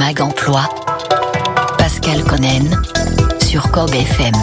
Mag Emploi. Pascal Connen sur Corbe FM.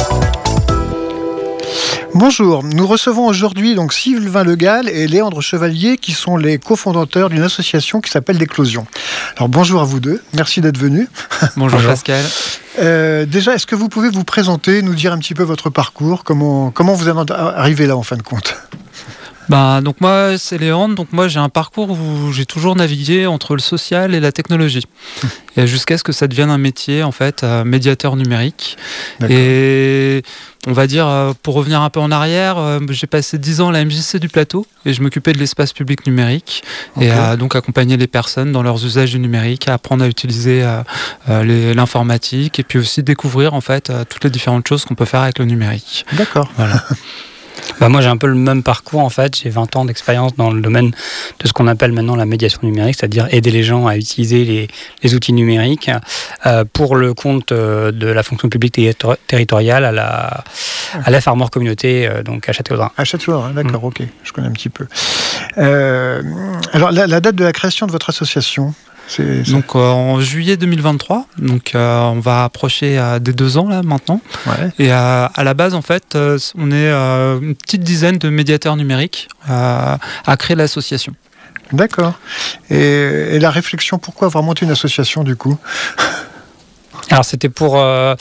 Bonjour, nous recevons aujourd'hui donc Sylvain Le Gall et Léandre Chevalier qui sont les cofondateurs d'une association qui s'appelle l'Éclosion. Alors bonjour à vous deux, merci d'être venus. Bonjour Pascal. Déjà, est-ce que vous pouvez vous présenter, nous dire un petit peu votre parcours, comment vous êtes arrivé là en fin de compte ? Donc moi c'est Léandre, donc moi j'ai un parcours où j'ai toujours navigué entre le social et la technologie, et jusqu'à ce que ça devienne un métier en fait, médiateur numérique. D'accord. Et on va dire, pour revenir un peu en arrière, j'ai passé 10 ans à la MJC du Plateau et je m'occupais de l'espace public numérique, okay. Et à donc accompagner les personnes dans leurs usages du numérique, à apprendre à utiliser l'informatique et puis aussi découvrir en fait toutes les différentes choses qu'on peut faire avec le numérique. D'accord. Voilà. Moi j'ai un peu le même parcours en fait, j'ai 20 ans d'expérience dans le domaine de ce qu'on appelle maintenant la médiation numérique, c'est-à-dire aider les gens à utiliser les outils numériques pour le compte de la fonction publique territoriale à la Farmore Communauté, donc à Châteauroux. À Châteauroux, d'accord, ok, je connais un petit peu. Alors la date de la création de votre association ? Donc en juillet 2023, donc on va approcher des 2 ans là maintenant. Ouais. Et à la base en fait, on est une petite dizaine de médiateurs numériques à créer l'association. D'accord. Et la réflexion, pourquoi avoir monté une association du coup ? Alors c'était pour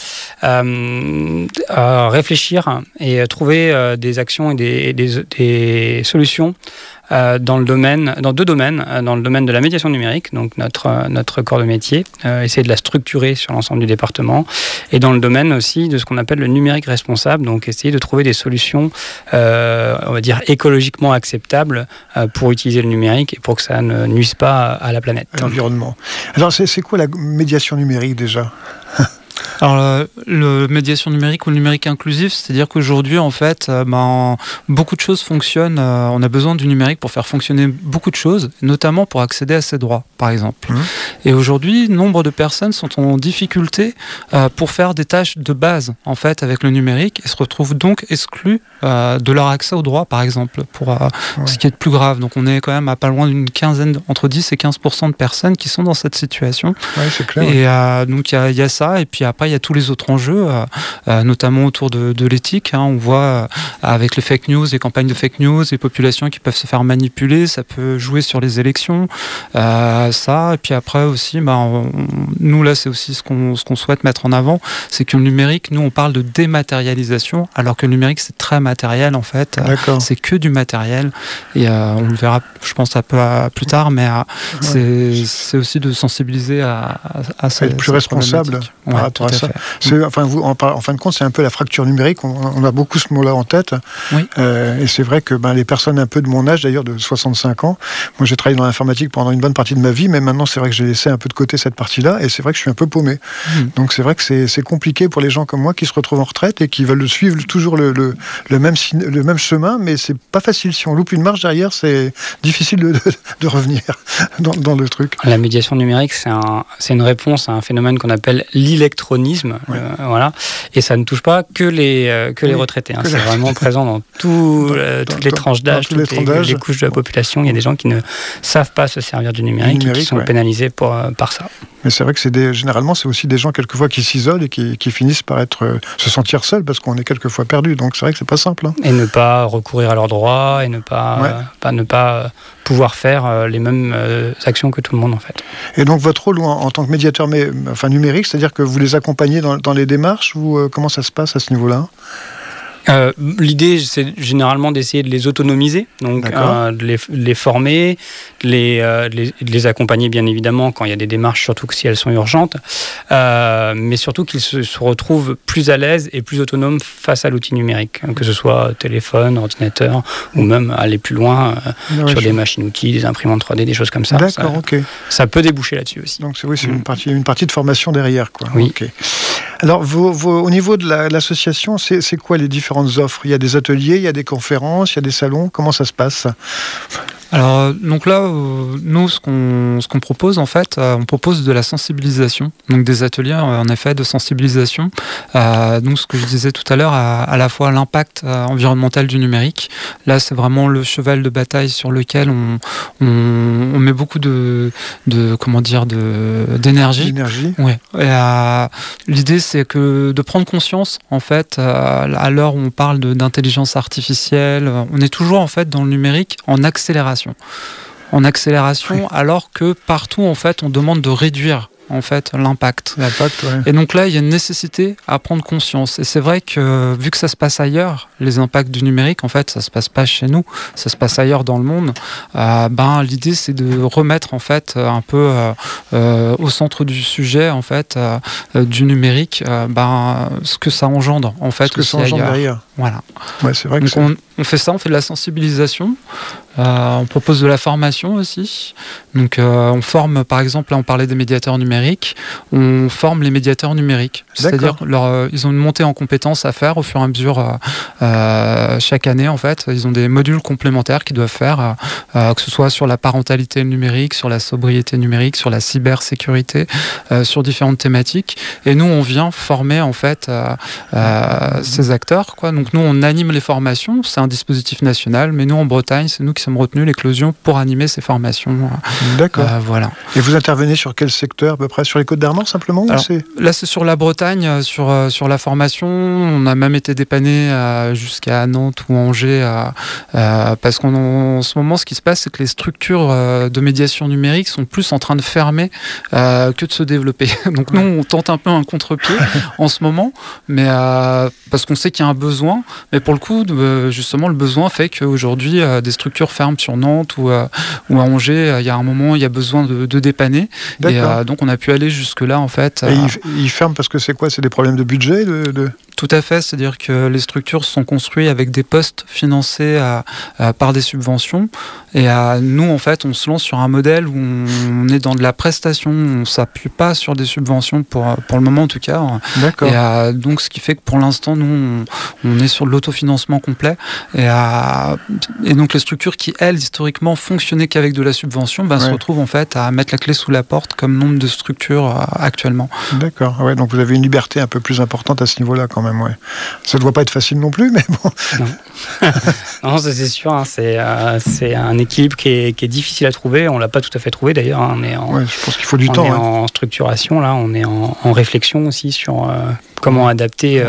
réfléchir et trouver des actions et des solutions dans 2 domaines, dans le domaine de la médiation numérique, donc notre corps de métier, essayer de la structurer sur l'ensemble du département, et dans le domaine aussi de ce qu'on appelle le numérique responsable, donc essayer de trouver des solutions, on va dire écologiquement acceptables pour utiliser le numérique et pour que ça ne nuise pas à la planète. À l'environnement. Alors c'est quoi la médiation numérique déjà ? Alors, le médiation numérique ou le numérique inclusif, c'est-à-dire qu'aujourd'hui, en fait, beaucoup de choses fonctionnent. On a besoin du numérique pour faire fonctionner beaucoup de choses, notamment pour accéder à ses droits, par exemple. Et aujourd'hui, nombre de personnes sont en difficulté pour faire des tâches de base, en fait, avec le numérique, et se retrouvent donc exclus de leur accès aux droits, par exemple, pour ce qui est de plus grave. Donc, on est quand même à pas loin d'une quinzaine, entre 10 et 15% de personnes qui sont dans cette situation. Oui, c'est clair. Et donc, il y a ça, et puis après, il y a tous les autres enjeux, notamment autour de l'éthique. On voit avec les fake news, les campagnes de fake news, les populations qui peuvent se faire manipuler, ça peut jouer sur les élections. Ça, et puis après aussi, nous là, c'est aussi ce qu'on souhaite mettre en avant, c'est que le numérique, nous on parle de dématérialisation, alors que le numérique c'est très matériel en fait. C'est que du matériel, et on le verra, je pense un peu plus tard, mais c'est aussi de sensibiliser à être plus responsable par rapport à ça. En fin de compte, c'est un peu la fracture numérique. On a beaucoup ce mot-là en tête. Oui. Et c'est vrai que les personnes un peu de mon âge, d'ailleurs de 65 ans, moi j'ai travaillé dans l'informatique pendant une bonne partie de ma vie, mais maintenant c'est vrai que j'ai laissé un peu de côté cette partie-là, et c'est vrai que je suis un peu paumé. Donc c'est vrai que c'est compliqué pour les gens comme moi qui se retrouvent en retraite et qui veulent suivre toujours le même chemin, mais c'est pas facile. Si on loupe une marche derrière, c'est difficile de revenir dans le truc. La médiation numérique, c'est une réponse à un phénomène qu'on appelle l'électronisme. Voilà. Et ça ne touche pas que les retraités. C'est vraiment présent dans toutes les tranches d'âge, toutes les couches de la population. Il y a des gens qui ne savent pas se servir du numérique et qui sont pénalisés par ça. Mais c'est vrai que généralement, c'est aussi des gens quelquefois qui s'isolent et qui finissent par se sentir seuls parce qu'on est quelquefois perdu. Donc c'est vrai que c'est pas simple. Et ne pas recourir à leurs droits et ne pas pouvoir faire les mêmes actions que tout le monde en fait. Et donc votre rôle en tant que médiateur numérique, c'est-à-dire que vous les accompagnez dans les démarches, ou comment ça se passe à ce niveau-là ? L'idée, c'est généralement d'essayer de les autonomiser, donc de les former, de les accompagner bien évidemment quand il y a des démarches, surtout que si elles sont urgentes, mais surtout qu'ils se retrouvent plus à l'aise et plus autonomes face à l'outil numérique, que ce soit téléphone, ordinateur, ou même aller plus loin sur des machines-outils, des imprimantes 3D, des choses comme ça. D'accord, ok. Ça peut déboucher là-dessus aussi. Donc c'est une partie de formation derrière, quoi. Oui. Okay. Alors, au niveau de l'association, c'est quoi les différentes offres ? Il y a des ateliers, il y a des conférences, il y a des salons. Comment ça se passe ? Alors, donc là, nous, ce qu'on propose, en fait, on propose de la sensibilisation, donc des ateliers, en effet, de sensibilisation. Donc, ce que je disais tout à l'heure, à la fois l'impact environnemental du numérique. Là, c'est vraiment le cheval de bataille sur lequel on met beaucoup d'énergie. Ouais. L'idée, c'est que de prendre conscience, en fait, à l'heure où on parle d'intelligence artificielle, on est toujours, en fait, dans le numérique en accélération. Alors que partout, en fait, on demande de réduire, en fait, l'impact. Ouais. Et donc là, il y a une nécessité à prendre conscience. Et c'est vrai que, vu que ça se passe ailleurs, les impacts du numérique, en fait, ça se passe pas chez nous, ça se passe ailleurs dans le monde. L'idée, c'est de remettre, en fait, un peu au centre du sujet, en fait, du numérique, ce que ça engendre, en fait, ce que ça engendre derrière. Voilà. Ouais, c'est vrai donc on fait ça, on fait de la sensibilisation. On propose de la formation aussi. Donc on forme, par exemple, là on parlait des médiateurs numériques, on forme les médiateurs numériques. C'est-à-dire ils ont une montée en compétences à faire au fur et à mesure chaque année, en fait. Ils ont des modules complémentaires qu'ils doivent faire, que ce soit sur la parentalité numérique, sur la sobriété numérique, sur la cybersécurité, sur différentes thématiques. Et nous, on vient former, en fait, ces acteurs, quoi. Donc nous, on anime les formations. C'est un dispositif national, mais nous, en Bretagne, c'est nous qui sommes retenus l'éclosion pour animer ces formations. D'accord. Voilà. Et vous intervenez sur quel secteur à peu près? Sur les Côtes d'Armor simplement? Alors, là, c'est sur la Bretagne, sur la formation. On a même été dépanné jusqu'à Nantes ou Angers, parce qu'en ce moment, ce qui se passe, c'est que les structures de médiation numérique sont plus en train de fermer que de se développer. Donc nous, on tente un peu un contre-pied en ce moment, mais parce qu'on sait qu'il y a un besoin. Mais pour le coup, justement, le besoin fait qu'aujourd'hui, des structures ferment sur Nantes ou à Angers. Il y a un moment, il y a besoin de dépanner. Et donc, on a pu aller jusque-là, en fait. Et ils ferment parce que c'est quoi? C'est des problèmes de budget Tout à fait, c'est-à-dire que les structures sont construites avec des postes financés par des subventions. Et nous, en fait, on se lance sur un modèle où on est dans de la prestation. On ne s'appuie pas sur des subventions pour le moment, en tout cas. D'accord. Et donc, ce qui fait que pour l'instant, nous, on est sur de l'autofinancement complet. Et donc, les structures qui, elles, historiquement, fonctionnaient qu'avec de la subvention, se retrouvent, en fait, à mettre la clé sous la porte comme nombre de structures actuellement. D'accord. Ouais, donc, vous avez une liberté un peu plus importante à ce niveau-là, quand même. Ouais. Ça ne doit pas être facile non plus, mais bon. Non, ça, c'est sûr. Hein, c'est un équilibre qui est difficile à trouver. On ne l'a pas tout à fait trouvé, d'ailleurs. Hein, je pense qu'il faut du temps. On est en structuration, là. On est en réflexion aussi sur comment adapter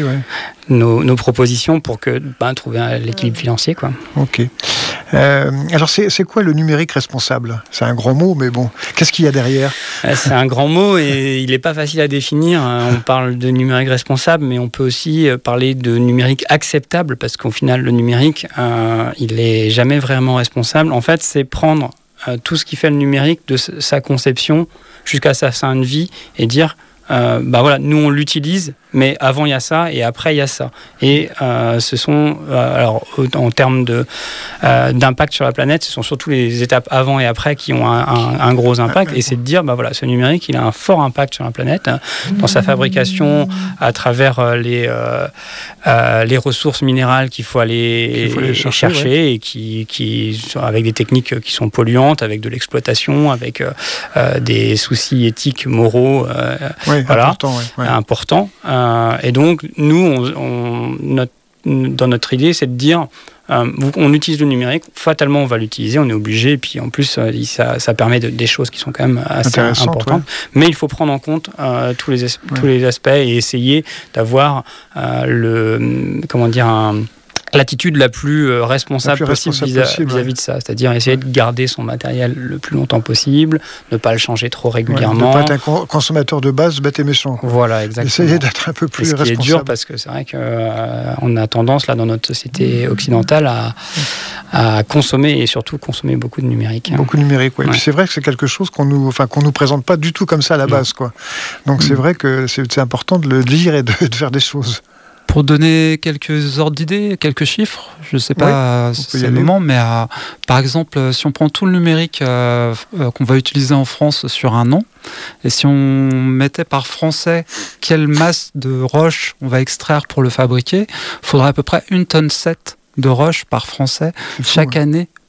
nos propositions pour trouver l'équilibre financier, quoi. Ok. Alors, c'est quoi le numérique responsable? C'est un grand mot, mais bon, qu'est-ce qu'il y a derrière? C'est un grand mot et il n'est pas facile à définir. On parle de numérique responsable, mais on peut aussi parler de numérique acceptable, parce qu'au final, le numérique, il n'est jamais vraiment responsable. En fait, c'est prendre tout ce qui fait le numérique de sa conception jusqu'à sa fin de vie et dire... nous on l'utilise, mais avant il y a ça et après il y a ça. Et ce sont, en termes d'impact sur la planète, ce sont surtout les étapes avant et après qui ont un gros impact. Et c'est de dire, ce numérique, il a un fort impact sur la planète, dans sa fabrication, à travers les ressources minérales qu'il faut aller chercher et qui avec des techniques qui sont polluantes, avec de l'exploitation, avec des soucis éthiques, moraux. Important. Et donc, nous, dans notre idée, c'est de dire, on utilise le numérique, fatalement, on va l'utiliser, on est obligé, et puis en plus, ça permet des choses qui sont quand même assez importantes. Ouais. Mais il faut prendre en compte tous les aspects et essayer d'avoir l'attitude la plus responsable possible vis-à-vis de ça. C'est-à-dire essayer de garder son matériel le plus longtemps possible, ne pas le changer trop régulièrement. Ne pas être un consommateur de base bête et méchant. Voilà, exactement. Essayer d'être un peu plus responsable. Ce qui est dur, parce que c'est vrai qu'on a tendance, là, dans notre société occidentale, à consommer, et surtout consommer beaucoup de numérique. Beaucoup de numérique, oui. Ouais. Puis c'est vrai que c'est quelque chose qu'on nous présente pas du tout comme ça à la base, quoi. Donc c'est vrai que c'est important de le dire et de faire des choses. Pour donner quelques ordres d'idées, quelques chiffres, je ne sais pas si c'est le moment, mais par exemple, si on prend tout le numérique qu'on va utiliser en France sur un an, et si on mettait par français quelle masse de roches on va extraire pour le fabriquer, il faudrait à peu près 1,7 tonne de roches par français chaque année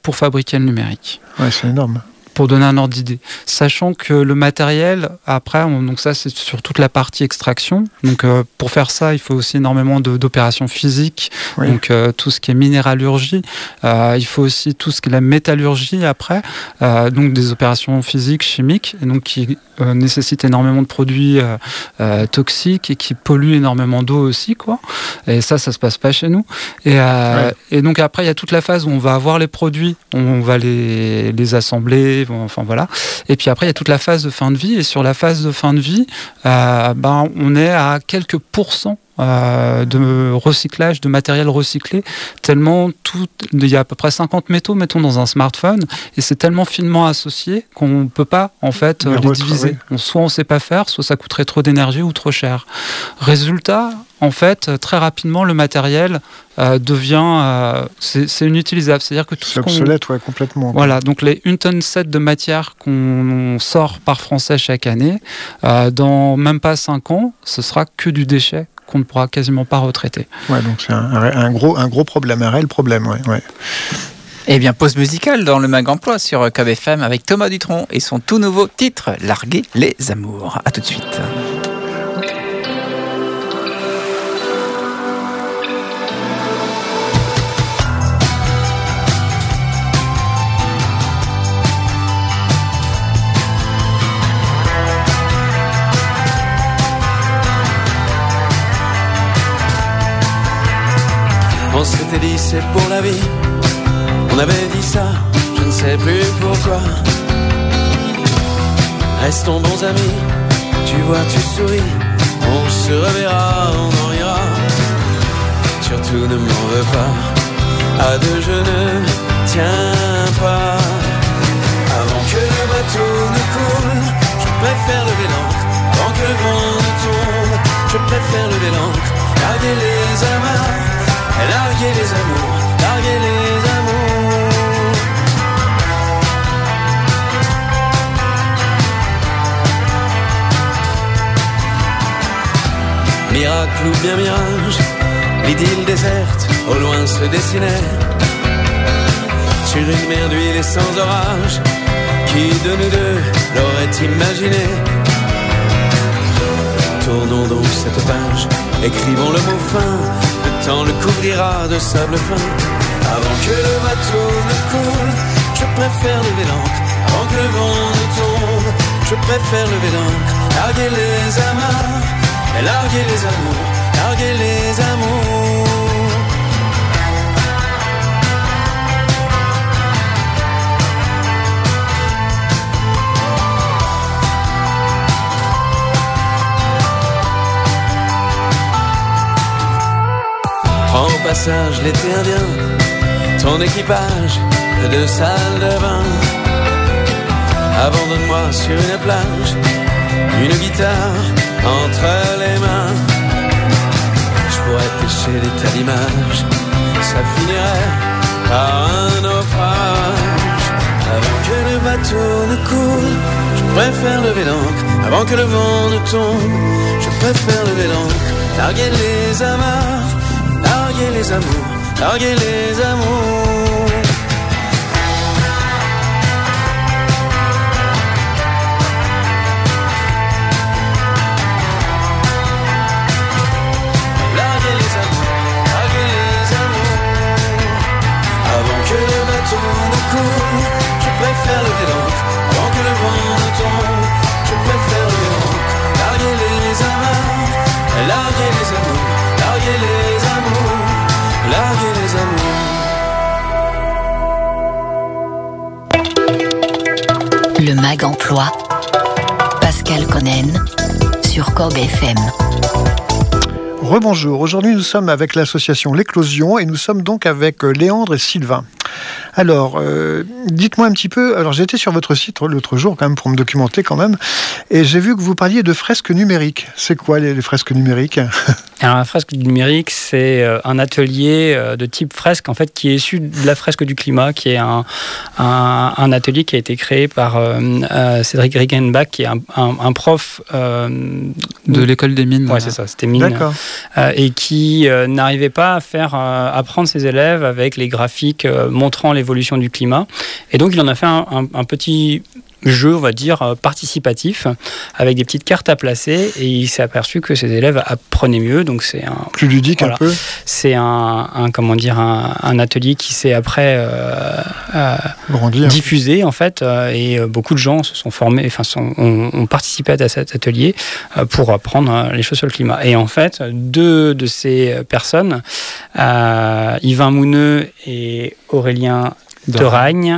pour fabriquer le numérique. Ouais, c'est énorme. Pour donner un ordre d'idée. Sachant que le matériel, après, donc ça c'est sur toute la partie extraction. Donc pour faire ça, il faut aussi énormément d'opérations physiques. Oui. Donc tout ce qui est minéralurgie. Il faut aussi tout ce qui est la métallurgie après. Donc des opérations physiques, chimiques, et donc qui nécessitent énormément de produits toxiques et qui polluent énormément d'eau aussi, quoi. Et ça se passe pas chez nous. Et donc après, il y a toute la phase où on va avoir les produits, on va les assembler. Enfin voilà. Et puis après, il y a toute la phase de fin de vie. Et sur la phase de fin de vie, on est à quelques pourcents de recyclage, de matériel recyclé, tellement il y a à peu près 50 métaux, mettons, dans un smartphone, et c'est tellement finement associé qu'on ne peut pas, en fait, les diviser. Soit on ne sait pas faire, soit ça coûterait trop d'énergie ou trop cher. Résultat, en fait, très rapidement, le matériel devient... c'est inutilisable. C'est-à-dire que tout c'est obsolète, complètement. Voilà, donc les 1,7 tonne de matière qu'on sort par Français chaque année, dans même pas 5 ans, ce sera que du déchet qu'on ne pourra quasiment pas retraiter. Ouais, donc c'est un gros problème, un réel problème, ouais. Eh bien, pause musicale dans le Mag Emploi sur Cob FM avec Thomas Dutronc et son tout nouveau titre, Larguer les amours. À tout de suite. On s'était dit c'est pour la vie, on avait dit ça, je ne sais plus pourquoi. Restons bons amis, tu vois tu souris, on se reverra, on en rira. Surtout ne m'en veux pas, à deux je ne tiens pas. Avant que le bateau ne coule, je préfère lever l'ancre. Avant que le vent ne tombe, je préfère lever l'ancre. Larguer les amarres, larguer les amours, larguer les amours. Miracle ou bien mirage, l'idylle déserte, au loin se dessinait. Sur une mer d'huile et sans orage, qui de nous deux l'aurait imaginé? Tournons donc cette page, écrivons le mot fin. Le temps le couvrira de sable fin. Avant que le bateau ne coule, je préfère lever l'ancre. Avant que le vent ne tombe, je préfère lever l'ancre. Larguer les amarres, larguer les amours, larguer les amours. Prends au passage l'été indien, ton équipage de 2 salles de bain. Abandonne-moi sur une plage, une guitare entre les mains. Je pourrais pêcher des tas d'images, ça finirait par un naufrage. Avant que le bateau ne coule, je préfère lever l'ancre. Avant que le vent ne tombe, je préfère lever l'ancre. Larguer les amarres, larguer les amours, larguer les amours. Larguer les amours, larguer les amours. Avant que le bateau ne coule, je préfère lever l'ancre. Avant que le vent ne tombe, je préfère lever l'ancre. Larguer les amarres, larguer les amours, larguer les amours, larguer les amours. Le Mag Emploi, Pascal Connen sur Cob FM. Rebonjour, aujourd'hui nous sommes avec l'association L'Éclosion et nous sommes donc avec Léandre et Sylvain. Alors, dites-moi un petit peu, alors j'étais sur votre site l'autre jour quand même pour me documenter quand même, et j'ai vu que vous parliez de fresques numériques. C'est quoi les fresques numériques ? Alors, la fresque numérique, c'est un atelier de type fresque en fait, qui est issu de la fresque du climat, qui est un atelier qui a été créé par Cédric Rickenbach, qui est un prof de l'école des mines. Ouais, c'est ça, c'était mine. D'accord. Et qui n'arrivait pas à faire apprendre ses élèves avec les graphiques montés montrant l'évolution du climat. Et donc il en a fait un petit jeu, on va dire, participatif, avec des petites cartes à placer, et il s'est aperçu que ses élèves apprenaient mieux, donc c'est un... Plus ludique un peu. C'est un atelier qui s'est après diffusé, en fait, et beaucoup de gens se sont formés, ont participé à cet atelier pour apprendre les choses sur le climat. Et en fait, deux de ces personnes, Yvain Mouneux et Aurélien Teragne,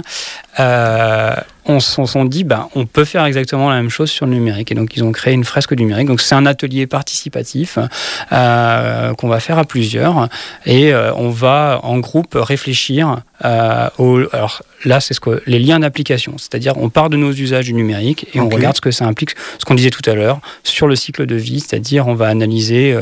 on se sont dit, on peut faire exactement la même chose sur le numérique. Et donc, ils ont créé une fresque numérique. Donc, c'est un atelier participatif qu'on va faire à plusieurs. Et on va, en groupe, réfléchir alors là, c'est les liens d'application. C'est-à-dire, on part de nos usages du numérique et on regarde ce que ça implique, ce qu'on disait tout à l'heure, sur le cycle de vie. C'est-à-dire, on va analyser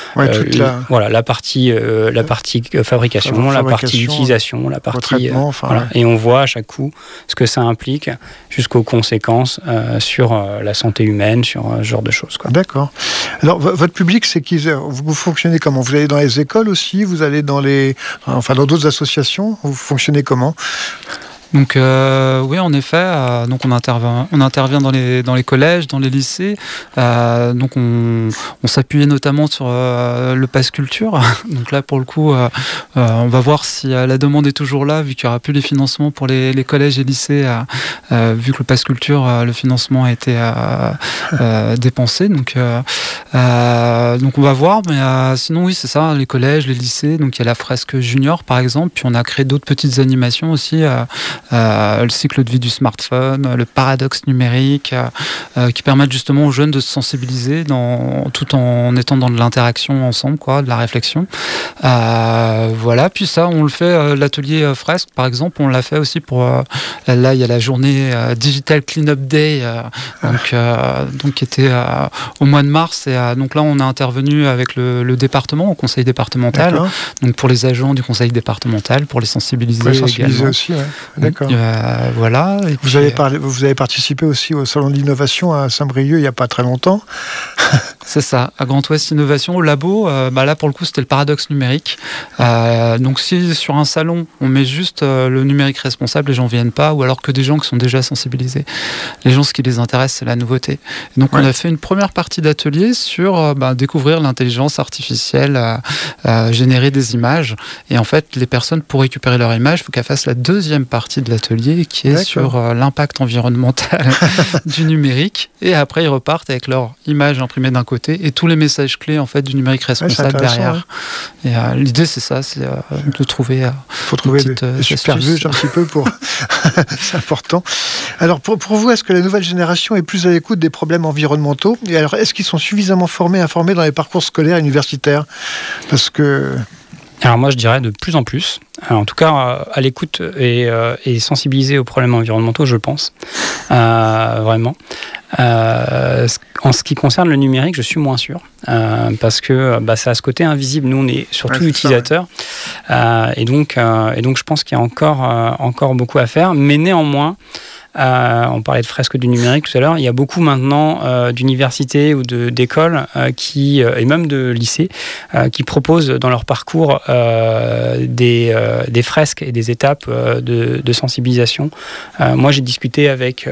la partie fabrication, la partie utilisation, la partie... Et on voit à chaque coup ce que ça implique jusqu'aux conséquences sur la santé humaine, sur ce genre de choses. D'accord. Alors, votre public, c'est qui? Vous fonctionnez comment? Vous allez dans les écoles aussi? Vous allez dans d'autres associations? Vous fonctionnez comment? Donc oui, en effet, donc on intervient dans les collèges, dans les lycées. Donc on s'appuyait notamment sur le Pass Culture. Donc là, pour le coup, on va voir si la demande est toujours là, vu qu'il n'y aura plus les financements pour les collèges et lycées, vu que le Pass Culture, le financement a été dépensé. Donc on va voir, mais sinon oui, c'est ça, les collèges, les lycées. Donc il y a la fresque junior, par exemple. Puis on a créé d'autres petites animations aussi. Le cycle de vie du smartphone, le paradoxe numérique, qui permettent justement aux jeunes de se sensibiliser tout en étant dans de l'interaction ensemble, de la réflexion. Voilà, puis ça, on le fait, l'atelier fresque, par exemple, on l'a fait aussi pour... là, il y a la journée Digital Cleanup Day, donc qui était au mois de mars, et donc là, on a intervenu avec le département, au conseil départemental, donc pour les agents du conseil départemental, pour les sensibiliser également. Aussi, ouais. D'accord. Voilà. Et vous avez participé aussi au Salon de l'Innovation à Saint-Brieuc il n'y a pas très longtemps. C'est ça, à Grand Ouest Innovation, au labo, là pour le coup c'était le paradoxe numérique. Donc si sur un salon on met juste le numérique responsable, les gens ne viennent pas, ou alors que des gens qui sont déjà sensibilisés. Les gens, ce qui les intéresse, c'est la nouveauté. Et donc on a fait une première partie d'atelier sur découvrir l'intelligence artificielle, générer des images. Et en fait, les personnes, pour récupérer leur image, il faut qu'elles fassent la deuxième partie de l'atelier qui est sur l'impact environnemental du numérique. Et après, ils repartent avec leur image imprimée d'un côté et tous les messages clés en fait du numérique responsable derrière. Et l'idée, c'est ça, c'est de trouver. Faut trouver des supervuges un petit peu pour. C'est important. Alors pour vous, est-ce que la nouvelle génération est plus à l'écoute des problèmes environnementaux? Et alors, est-ce qu'ils sont suffisamment informés dans les parcours scolaires et universitaires? Parce que. Alors moi, je dirais de plus en plus. Alors, en tout cas, à l'écoute et sensibilisés aux problèmes environnementaux, je pense. Vraiment. En ce qui concerne le numérique, je suis moins sûr. Parce que ça a ce côté invisible. Nous, on est surtout utilisateurs. Et donc, je pense qu'il y a encore beaucoup à faire. Mais néanmoins, on parlait de fresque du numérique tout à l'heure. Il y a beaucoup maintenant d'universités ou d'écoles et même de lycées qui proposent dans leur parcours des fresques et des étapes de sensibilisation. Moi, j'ai discuté avec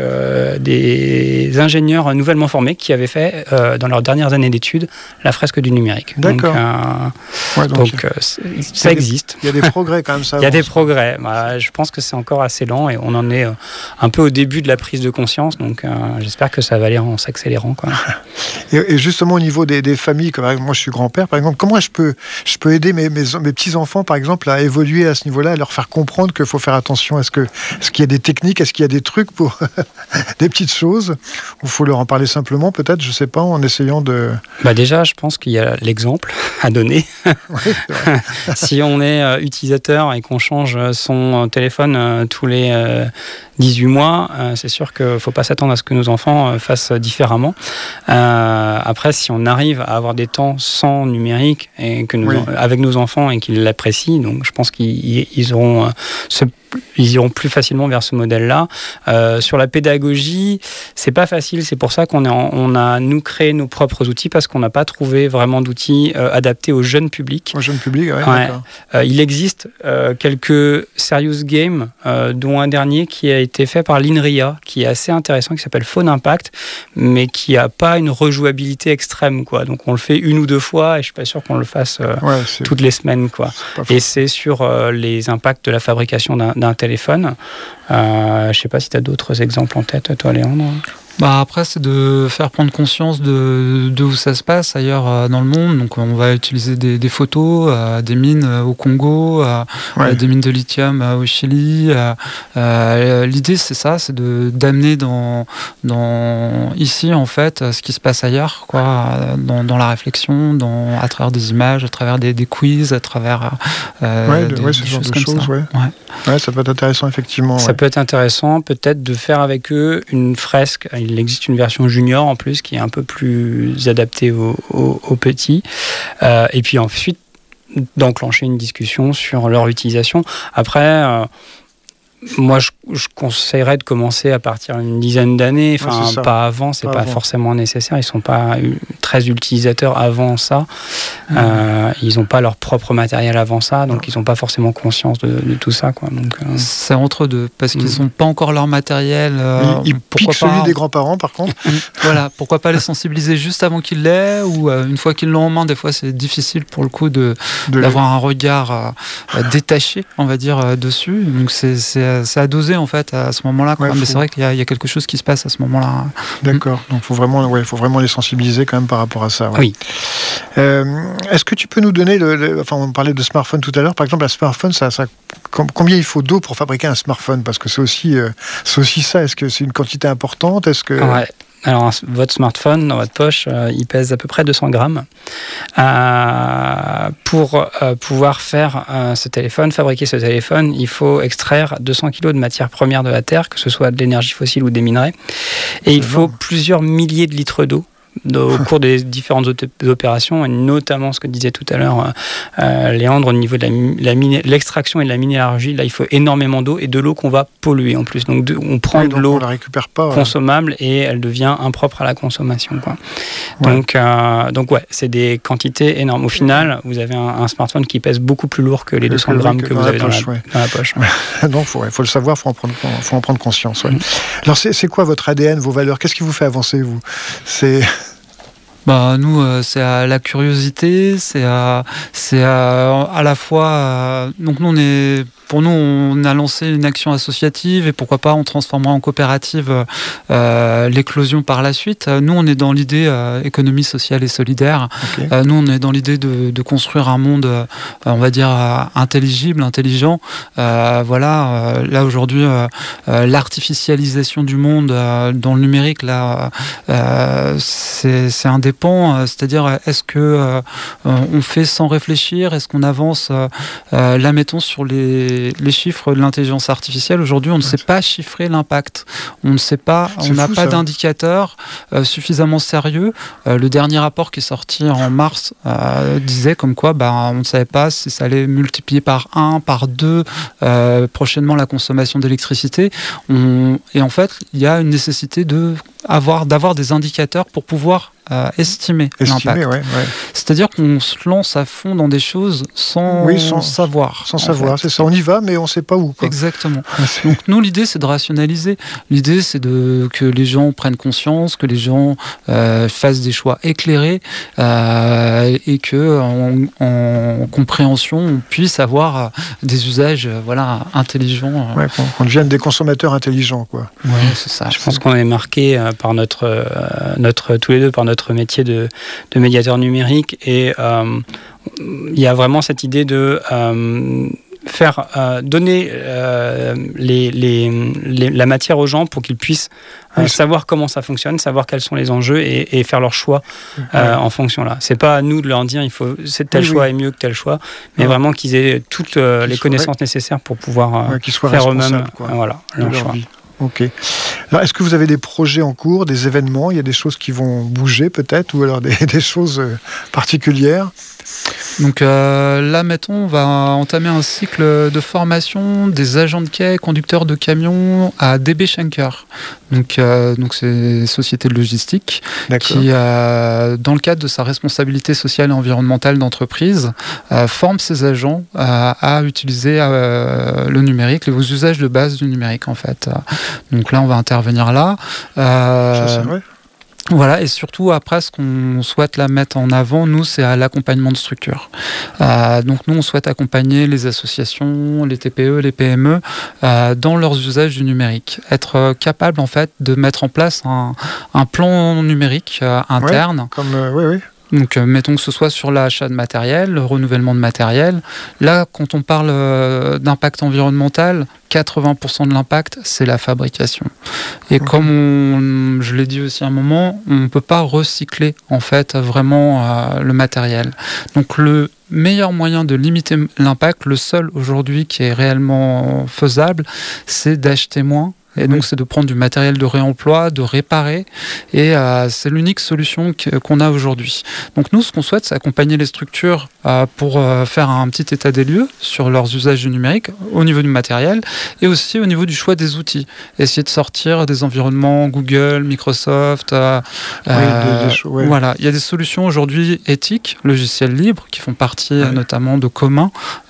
des ingénieurs nouvellement formés qui avaient fait dans leurs dernières années d'études la fresque du numérique. D'accord. Donc ça existe. Il y a des progrès quand même. Ça il y a des progrès. Je pense que c'est encore assez lent et on en est un peu au début de la prise de conscience, donc j'espère que ça va aller en s'accélérant. Et justement au niveau des familles, comme moi je suis grand-père par exemple, comment je peux aider mes petits-enfants par exemple à évoluer à ce niveau-là, à leur faire comprendre qu'il faut faire attention? Est-ce qu'il y a des techniques, est-ce qu'il y a des trucs pour des petites choses, ou il faut leur en parler simplement peut-être, je sais pas, en essayant de... Déjà, je pense qu'il y a l'exemple à donner. Oui, si on est utilisateur et qu'on change son téléphone tous les 18 mois, c'est sûr qu'il ne faut pas s'attendre à ce que nos enfants fassent différemment. Après, si on arrive à avoir des temps sans numérique et avec nos enfants et qu'ils l'apprécient, donc je pense qu'ils auront ils iront plus facilement vers ce modèle-là. Sur la pédagogie, c'est pas facile. C'est pour ça qu'on a nous créé nos propres outils parce qu'on n'a pas trouvé vraiment d'outils adaptés aux jeunes publics. Aux jeunes publics, ouais. D'accord. Il existe quelques serious games, dont un dernier qui a été fait par l'INRIA, qui est assez intéressant, qui s'appelle Phone Impact, mais qui a pas une rejouabilité extrême, quoi. Donc on le fait 1 ou 2 fois et je suis pas sûr qu'on le fasse toutes les semaines, quoi. Et c'est sur les impacts de la fabrication d'un téléphone. Je sais pas si tu as d'autres exemples en tête, toi, Léandre. Après, c'est de faire prendre conscience de où ça se passe ailleurs dans le monde. Donc, on va utiliser des photos, des mines au Congo, des mines de lithium au Chili. L'idée, c'est ça, c'est d'amener dans ici, en fait, ce qui se passe ailleurs, quoi, dans la réflexion, à travers des images, à travers des quiz, à travers ce genre de choses. Ouais, ça peut être intéressant, effectivement. Ça peut être intéressant, peut-être, de faire avec eux une fresque. Il existe une version junior en plus qui est un peu plus adaptée aux petits. Et puis ensuite, d'enclencher une discussion sur leur utilisation. Après, moi, je conseillerais de commencer à partir d'une dizaine d'années. Enfin, pas avant, c'est pas forcément nécessaire. Ils sont pas très utilisateurs avant ça. Ils n'ont pas leur propre matériel avant ça, donc ils n'ont pas forcément conscience de tout ça, quoi. Donc, c'est entre deux, parce qu'ils n'ont pas encore leur matériel. Ils piquent celui des grands-parents, par contre. Voilà, pourquoi pas les sensibiliser juste avant qu'ils l'aient, ou une fois qu'ils l'ont en main, des fois c'est difficile pour le coup d'avoir un regard détaché, on va dire, dessus. Donc c'est à doser en fait à ce moment-là, mais c'est vrai qu'il y a quelque chose qui se passe à ce moment-là. D'accord, donc faut vraiment les sensibiliser quand même par rapport à ça. Ouais. Oui. Est-ce que tu peux nous donner, on parlait de smartphone tout à l'heure, par exemple, un smartphone, combien il faut d'eau pour fabriquer un smartphone? Parce que c'est aussi ça. Est-ce que c'est une quantité importante? Est-ce que... Ouais. Alors, votre smartphone, dans votre poche, il pèse à peu près 200 grammes. Pour pouvoir faire fabriquer ce téléphone, il faut extraire 200 kg de matières premières de la Terre, que ce soit de l'énergie fossile ou des minerais. Et il faut plusieurs milliers de litres d'eau au cours des différentes opérations, et notamment ce que disait tout à l'heure Léandre, au niveau de l'extraction et de la minéralogie. Là, il faut énormément d'eau, et de l'eau qu'on va polluer en plus. Donc on prend de l'eau consommable et elle devient impropre à la consommation, quoi. Donc c'est des quantités énormes. Au final, vous avez un smartphone qui pèse beaucoup plus lourd que les 200 grammes que vous avez dans la poche. Donc faut le savoir, faut en prendre conscience. Ouais. Alors c'est quoi votre ADN, vos valeurs? Qu'est-ce qui vous fait avancer, vous? Nous, c'est à la curiosité, c'est à la fois. Donc pour nous, on a lancé une action associative, et pourquoi pas on transformera en coopérative l'éclosion par la suite. Nous, on est dans l'idée économie sociale et solidaire. Okay. Nous, on est dans l'idée de construire un monde, on va dire, intelligible, intelligent. Là, aujourd'hui, l'artificialisation du monde dans le numérique, là, c'est un dépend. C'est-à-dire, est-ce que on fait sans réfléchir? Est-ce qu'on avance? Là, mettons sur les chiffres de l'intelligence artificielle. Aujourd'hui, on ne sait pas chiffrer l'impact. On ne sait pas, on n'a pas d'indicateur suffisamment sérieux. Le dernier rapport qui est sorti en mars disait comme quoi on ne savait pas si ça allait multiplier par 1, par 2 prochainement la consommation d'électricité. Et en fait, il y a une nécessité d'avoir des indicateurs pour pouvoir estimer l'impact. C'est-à-dire qu'on se lance à fond dans des choses sans savoir. Sans savoir, c'est ça. On y va, mais on ne sait pas où, quoi. Exactement. Donc nous, l'idée, c'est de rationaliser. L'idée, c'est que les gens prennent conscience, que les gens fassent des choix éclairés, et que en compréhension, on puisse avoir des usages intelligents. Qu'on devienne des consommateurs intelligents, quoi. Ouais, c'est ça. Je pense qu'on est marqué par tous les deux par notre métier de médiateur numérique, et il y a vraiment cette idée de donner la matière aux gens pour qu'ils puissent savoir comment ça fonctionne, savoir quels sont les enjeux, et faire leur choix en fonction là. C'est pas à nous de leur dire tel choix est mieux que tel choix, mais vraiment qu'ils aient toutes les connaissances nécessaires pour pouvoir faire eux-mêmes leur choix. Ok. Alors, est-ce que vous avez des projets en cours, des événements? Il y a des choses qui vont bouger peut-être, ou alors des choses particulières? Donc là, mettons, on va entamer un cycle de formation des agents de quai, conducteurs de camions à DB Schenker. Donc c'est une société de logistique qui, dans le cadre de sa responsabilité sociale et environnementale d'entreprise, forme ses agents à utiliser le numérique, les usages de base du numérique en fait. Donc là, on va intervenir là. Ça, c'est vrai. Voilà, et surtout après, ce qu'on souhaite la mettre en avant, nous, c'est à l'accompagnement de structures. Donc nous, on souhaite accompagner les associations, les TPE, les PME dans leurs usages du numérique. Être capable, en fait, de mettre en place un plan numérique interne. Ouais, comme, oui. Donc, mettons que ce soit sur l'achat de matériel, le renouvellement de matériel. Là, quand on parle d'impact environnemental, 80% de l'impact, c'est la fabrication. Et comme je l'ai dit aussi à un moment, on ne peut pas recycler, en fait, vraiment le matériel. Donc, le meilleur moyen de limiter l'impact, le seul aujourd'hui qui est réellement faisable, c'est d'acheter moins. Et donc, c'est de prendre du matériel de réemploi, de réparer. Et c'est l'unique solution qu'on a aujourd'hui. Donc, nous, ce qu'on souhaite, c'est accompagner les structures pour faire un petit état des lieux sur leurs usages du numérique au niveau du matériel et aussi au niveau du choix des outils. Essayer de sortir des environnements Google, Microsoft. Voilà. Il y a des solutions aujourd'hui éthiques, logiciels libres, qui font partie notamment de communs,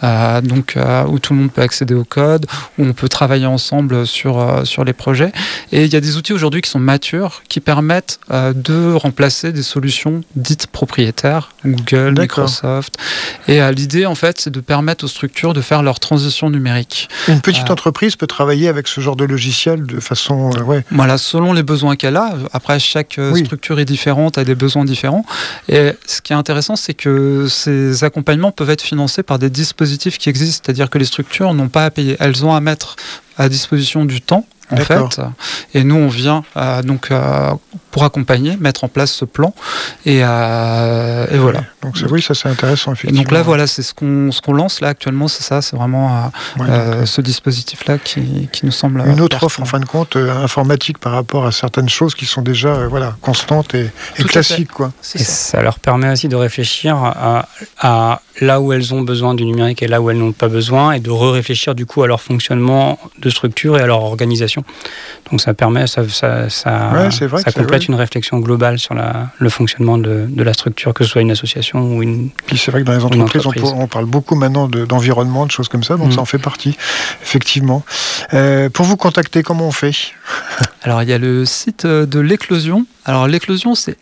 où tout le monde peut accéder au code, où on peut travailler ensemble sur les projets. Et il y a des outils aujourd'hui qui sont matures, qui permettent de remplacer des solutions dites propriétaires, Google, Microsoft. Et l'idée, en fait, c'est de permettre aux structures de faire leur transition numérique. Une petite entreprise peut travailler avec ce genre de logiciel de façon... Voilà, selon les besoins qu'elle a. Après, chaque structure est différente, a des besoins différents. Et ce qui est intéressant, c'est que ces accompagnements peuvent être financés par des dispositifs qui existent. C'est-à-dire que les structures n'ont pas à payer. Elles ont à mettre à disposition du temps, en fait. Et nous, on vient pour accompagner, mettre en place ce plan. Et voilà. Donc, ça c'est intéressant, effectivement. Et donc là, voilà, c'est ce qu'on lance là actuellement, c'est ça, c'est vraiment ce dispositif-là qui nous semble... Une autre offre, en fin de compte, informatique par rapport à certaines choses qui sont déjà constantes et classiques, quoi. Et ça leur permet aussi de réfléchir à là où elles ont besoin du numérique et là où elles n'ont pas besoin, et de réfléchir du coup à leur fonctionnement de structure et à leur organisation. Donc ça permet, ça complète une réflexion globale sur le fonctionnement de la structure, que ce soit une association ou une... Puis c'est vrai que dans les entreprises, on parle beaucoup maintenant d'environnement, de choses comme ça, donc ça en fait partie, effectivement. Pour vous contacter, comment on fait ? Alors il y a le site de l'Éclosion. Alors l'éclosion, c'est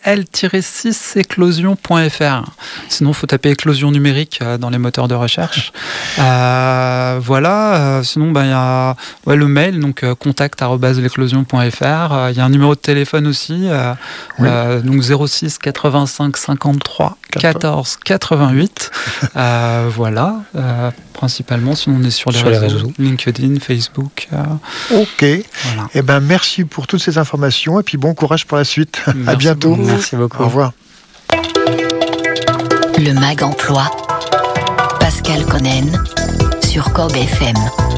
l-6éclosion.fr. Sinon, il faut taper éclosion numérique dans les moteurs de recherche. Sinon, il y a le mail, donc contact@l'éclosion.fr. Il y a un numéro de téléphone aussi, donc 06 85 53 14 88. Principalement. Sinon, on est sur les réseaux, LinkedIn, Facebook. Ok. Voilà. Eh ben, merci pour toutes ces informations et puis bon courage pour la suite. Merci à bientôt. Beaucoup. Merci beaucoup. Au revoir. Le Mag Emploi, Pascal Connen sur Corbe FM.